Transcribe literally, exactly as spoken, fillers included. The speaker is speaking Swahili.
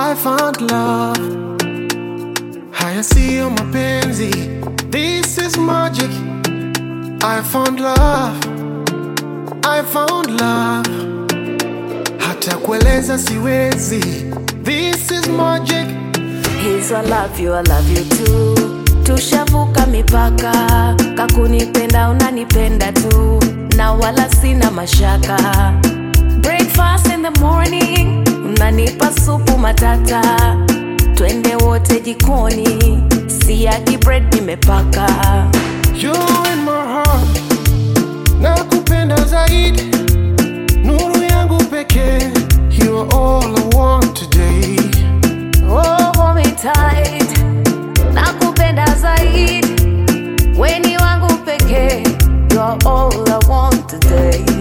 I found love. Haya siyo mapenzi, this is magic. I found love, I found love. Hata kueleza siwezi, this is magic. He's I love you, I love you too. Tushavuka mipaka, kakunipenda unanipenda tu, na wala sina mashaka. Breakfast in the morning, unanipa supu matata. Twende wote jikoni, siagi bread nimepaka. You're in my heart, nakupenda zaidi. Nuru yangu pekee, you are all I want today. Oh, hold me tight, nakupenda zaidi. Weni wangu pekee, you are all I want today.